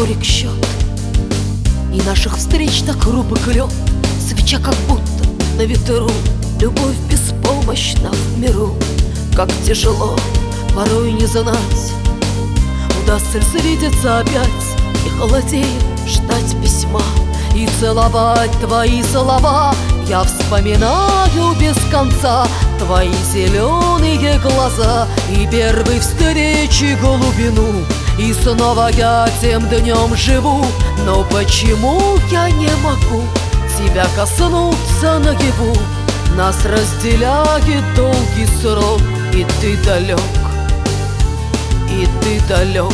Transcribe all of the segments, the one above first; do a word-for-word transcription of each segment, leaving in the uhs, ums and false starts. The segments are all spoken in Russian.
горек счет, и наших встреч так хрупок лед. Свеча как будто на ветру, любовь беспомощна в миру. Как тяжело, порой не знать, удастся ли свидеться опять, и холодеет ждать письма и целовать твои слова. Я вспоминаю без конца твои зеленые глаза и первой встречи глубину. И снова я тем днем живу, но почему я не могу тебя коснуться наяву? Нас разделяет долгий срок, и ты далек, и ты далек.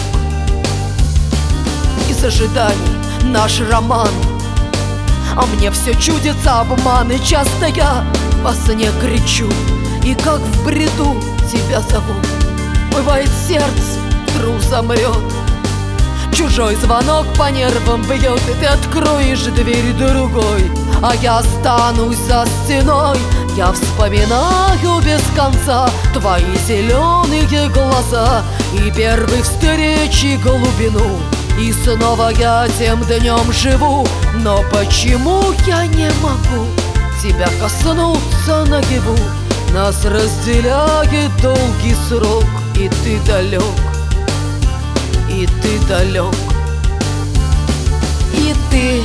Из ожиданий наш роман, а мне все чудится обман. И часто я во сне кричу, и как в бреду тебя зову. Бывает, сердце вдруг замрет, чужой звонок по нервам бьет, и ты откроешь дверь другой, а я останусь за стеной. Я вспоминаю без конца твои зеленые глаза и первой встречи глубину. И снова я тем днем живу, но почему я не могу тебя коснуться наяву? Нас разделяет долгий срок, и ты далек, и ты далек, и ты.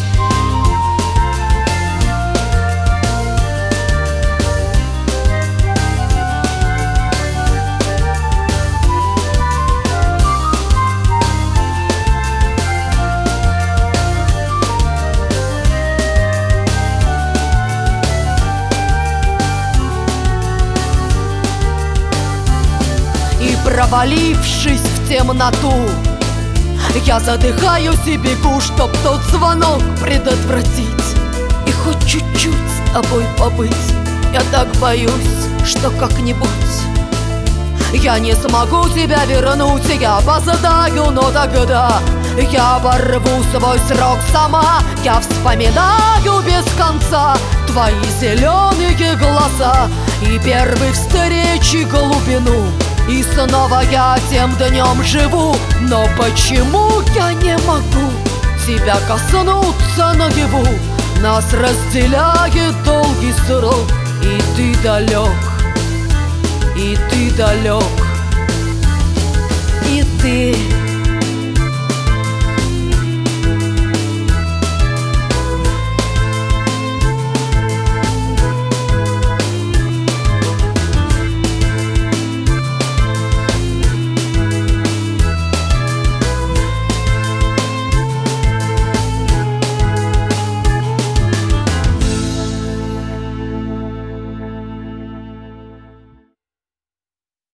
Провалившись в темноту, я задыхаюсь и бегу, чтоб тот звонок предотвратить и хоть чуть-чуть с тобой побыть. Я так боюсь, что как-нибудь я не смогу тебя вернуть. Я опоздаю, но тогда я порву свой срок сама. Я вспоминаю без конца твои зеленые глаза и первой встречи глубину. И снова я тем днем живу, но почему я не могу тебя коснуться наяву? Нас разделяет долгий срок, и ты далек, и ты далек, и ты.